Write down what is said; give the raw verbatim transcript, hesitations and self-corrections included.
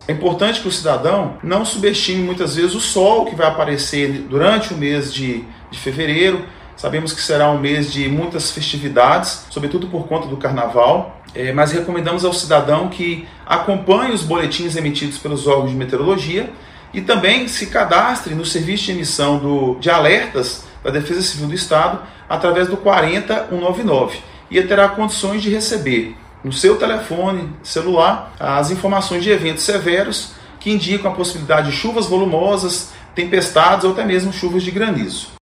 É importante que o cidadão não subestime muitas vezes o sol que vai aparecer durante o mês de, de fevereiro. Sabemos que será um mês de muitas festividades, sobretudo por conta do carnaval, é, mas recomendamos ao cidadão que acompanhe os boletins emitidos pelos órgãos de meteorologia e também se cadastre no serviço de emissão do, de alertas da Defesa Civil do Estado através do quarenta, cento e noventa e nove e terá condições de receber no seu telefone celular as informações de eventos severos que indicam a possibilidade de chuvas volumosas, tempestades ou até mesmo chuvas de granizo.